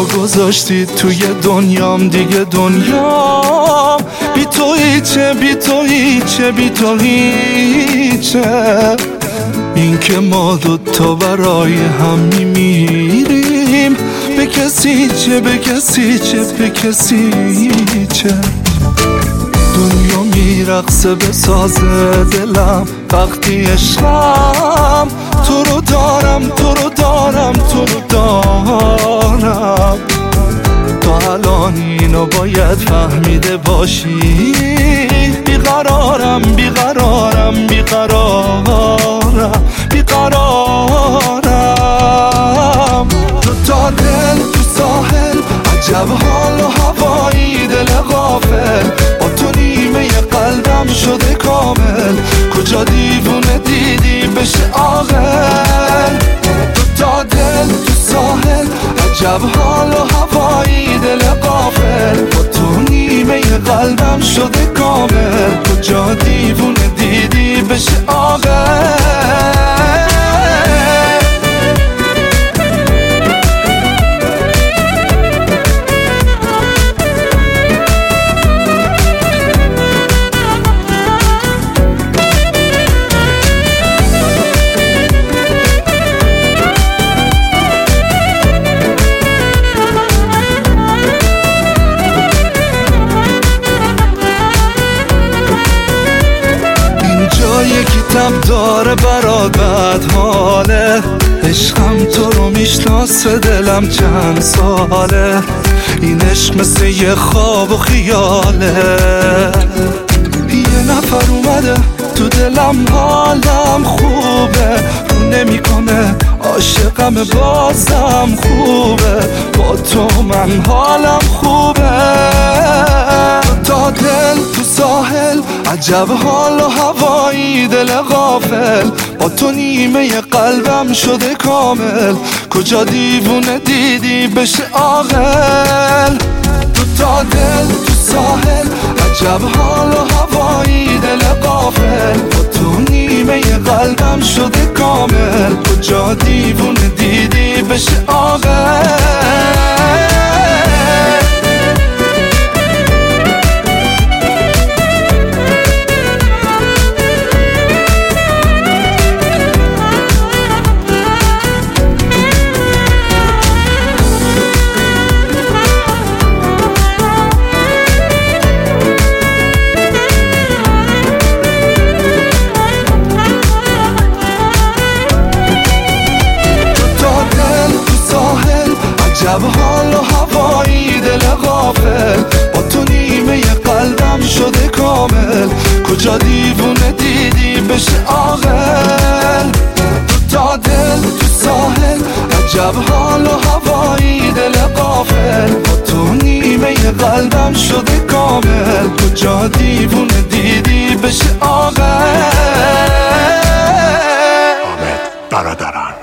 منو گذاشتی توی دنیام، دیگه دنیام بی تو هیچه، بی تو هیچه، بی تو هیچه. این که ما دوتا برای هم میمیریم، به کسی چه، به کسی چه، به کسی چه. دنیا میرقصه به ساز دلم وقتی عشقم تو رو دارم، تو رو دارم، تو رو دارم. تا الان اینو باید فهمیده باشی، بیقرارم، بیقرارم، بیقرارم، بیقرارم. دوتا دل تو ساحل، عجب حال و هوایی، دل غافل با تو نیمه قلبم شده کامل. کجا دیوونه دیدی بشه عاقل؟ دوتا دل تو ساحل، عجب حال و هوایی، دل غافل با تو نیمه قلبم شده کامل. کجا دیوونه دیدی بشه عاقل؟ یکی تب داره برات بد حاله، عشقم تو رو میشناسه دلم چند ساله. این عشق مثل یه خواب و خیاله، یه نفر اومده تو دلم حالم خوبه، رو نمیکنه عاشقم بازم خوبه. با تو من حالم خوبه. تا دل تو ساحل، عجب حال و هوایی، دل غافل با تو نیمه قلبم شده کامل. کجا دیوونه دیدی بشه عاقل؟ دوتا دل تو ساحل، عجب حال و هوایی، دل غافل با تو نیمه قلبم شده کامل. کجا دیوونه دیدی بشه عاقل؟ عجب حال و هوایی، دل غافل با تو نیمه قلبم شده کامل. کجا دیوونه دیدی بشه عاقل؟ دوتا دل تو ساحل، عجب حال و هوایی، دل غافل با تو نیمه قلبم شده کامل. کجا دیوونه دیدی بشه عاقل؟ حامد برادران.